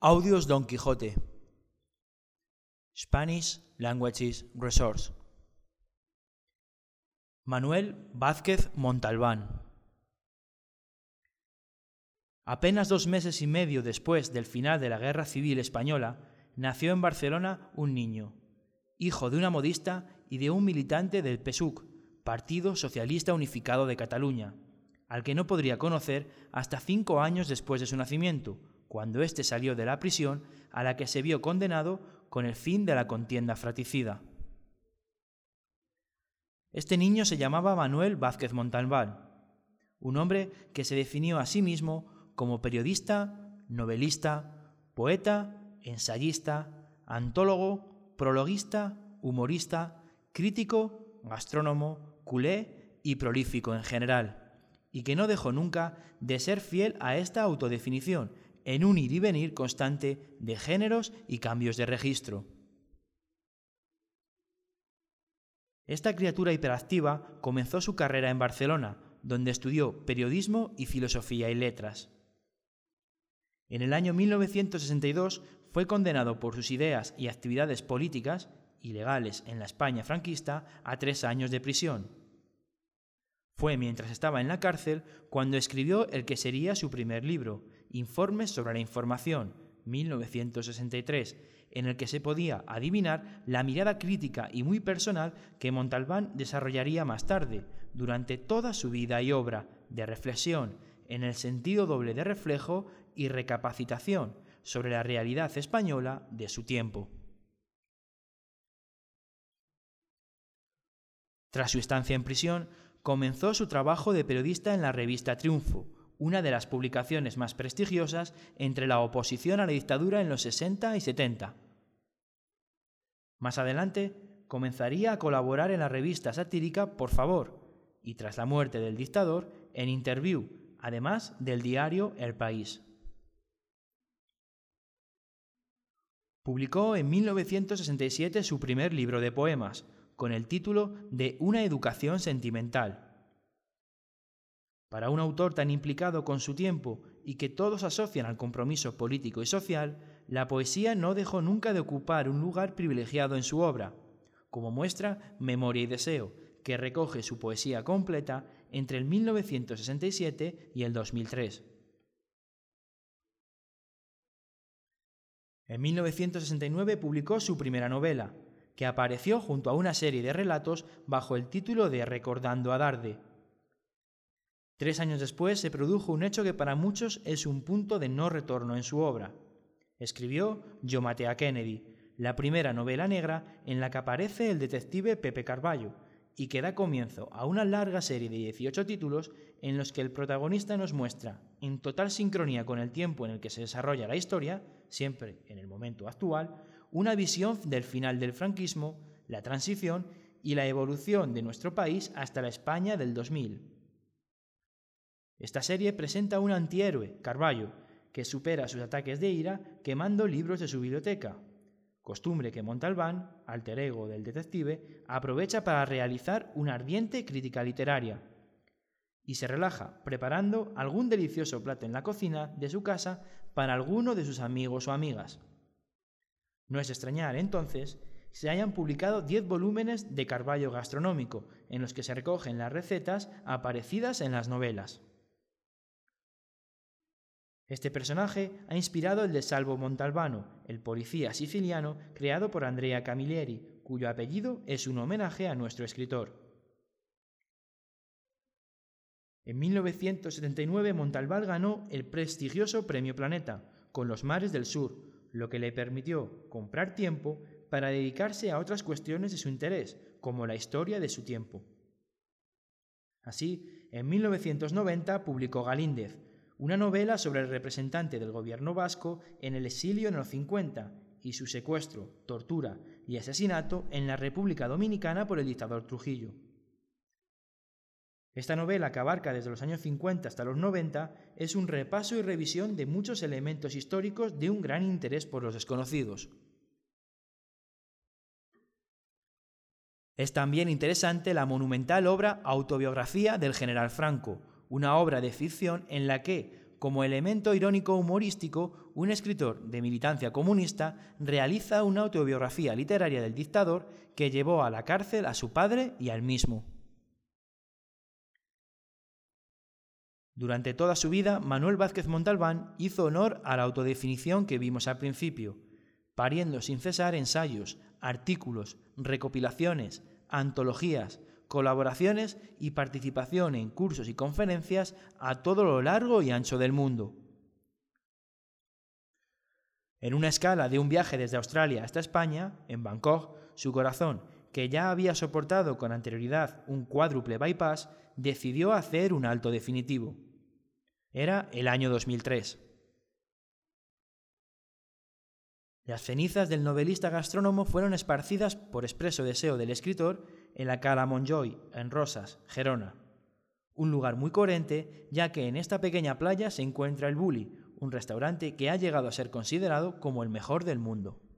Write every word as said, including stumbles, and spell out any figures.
Audios Don Quijote. Spanish Languages Resource. Manuel Vázquez Montalbán. Apenas dos meses y medio después del final de la Guerra Civil Española, nació en Barcelona un niño, hijo de una modista y de un militante del P S U C, Partido Socialista Unificado de Cataluña, al que no podría conocer hasta cinco años después de su nacimiento, cuando éste salió de la prisión a la que se vio condenado con el fin de la contienda fratricida. Este niño se llamaba Manuel Vázquez Montalbán, un hombre que se definió a sí mismo como periodista, novelista, poeta, ensayista, antólogo, prologuista, humorista, crítico, gastrónomo, culé y prolífico en general, y que no dejó nunca de ser fiel a esta autodefinición en un ir y venir constante de géneros y cambios de registro. Esta criatura hiperactiva comenzó su carrera en Barcelona, donde estudió periodismo y filosofía y letras. En el año mil novecientos sesenta y dos fue condenado por sus ideas y actividades políticas, ilegales en la España franquista, a tres años de prisión. Fue mientras estaba en la cárcel cuando escribió el que sería su primer libro, Informes sobre la Información, mil novecientos sesenta y tres, en el que se podía adivinar la mirada crítica y muy personal que Montalbán desarrollaría más tarde, durante toda su vida y obra, de reflexión, en el sentido doble de reflejo y recapacitación sobre la realidad española de su tiempo. Tras su estancia en prisión, comenzó su trabajo de periodista en la revista Triunfo, una de las publicaciones más prestigiosas entre la oposición a la dictadura en los sesenta y setenta. Más adelante, comenzaría a colaborar en la revista satírica Por Favor, y tras la muerte del dictador, en Interview, además del diario El País. Publicó en mil novecientos sesenta y siete su primer libro de poemas, con el título de Una educación sentimental. Para un autor tan implicado con su tiempo y que todos asocian al compromiso político y social, la poesía no dejó nunca de ocupar un lugar privilegiado en su obra, como muestra Memoria y Deseo, que recoge su poesía completa entre el mil novecientos sesenta y siete y el dos mil tres. En mil novecientos sesenta y nueve publicó su primera novela, que apareció junto a una serie de relatos bajo el título de Recordando a Darde. Tres años después se produjo un hecho que para muchos es un punto de no retorno en su obra. Escribió Yo maté a Kennedy, la primera novela negra en la que aparece el detective Pepe Carballo, y que da comienzo a una larga serie de dieciocho títulos en los que el protagonista nos muestra, en total sincronía con el tiempo en el que se desarrolla la historia, siempre en el momento actual, una visión del final del franquismo, la transición y la evolución de nuestro país hasta la España del dos mil. Esta serie presenta a un antihéroe, Carballo, que supera sus ataques de ira quemando libros de su biblioteca, costumbre que Montalbán, alter ego del detective, aprovecha para realizar una ardiente crítica literaria, y se relaja preparando algún delicioso plato en la cocina de su casa para alguno de sus amigos o amigas. No es extrañar, entonces, que se hayan publicado diez volúmenes de Carballo gastronómico, en los que se recogen las recetas aparecidas en las novelas. Este personaje ha inspirado el de Salvo Montalbano, el policía siciliano creado por Andrea Camilleri, cuyo apellido es un homenaje a nuestro escritor. En mil novecientos setenta y nueve Montalbán ganó el prestigioso Premio Planeta con Los mares del sur, lo que le permitió comprar tiempo para dedicarse a otras cuestiones de su interés, como la historia de su tiempo. Así, en mil novecientos noventa publicó Galíndez, una novela sobre el representante del gobierno vasco en el exilio en los cincuenta y su secuestro, tortura y asesinato en la República Dominicana por el dictador Trujillo. Esta novela, que abarca desde los años cincuenta hasta los noventa, es un repaso y revisión de muchos elementos históricos de un gran interés por los desconocidos. Es también interesante la monumental obra Autobiografía del general Franco, una obra de ficción en la que, como elemento irónico humorístico, un escritor de militancia comunista realiza una autobiografía literaria del dictador que llevó a la cárcel a su padre y al mismo. Durante toda su vida, Manuel Vázquez Montalbán hizo honor a la autodefinición que vimos al principio, pariendo sin cesar ensayos, artículos, recopilaciones, antologías, colaboraciones y participación en cursos y conferencias a todo lo largo y ancho del mundo. En una escala de un viaje desde Australia hasta España, en Bangkok, su corazón, que ya había soportado con anterioridad un cuádruple bypass, decidió hacer un alto definitivo. Era el año dos mil tres. Las cenizas del novelista gastrónomo fueron esparcidas por expreso deseo del escritor en la Cala Montjuïc, en Rosas, Gerona. Un lugar muy coherente, ya que en esta pequeña playa se encuentra el Bulli, un restaurante que ha llegado a ser considerado como el mejor del mundo.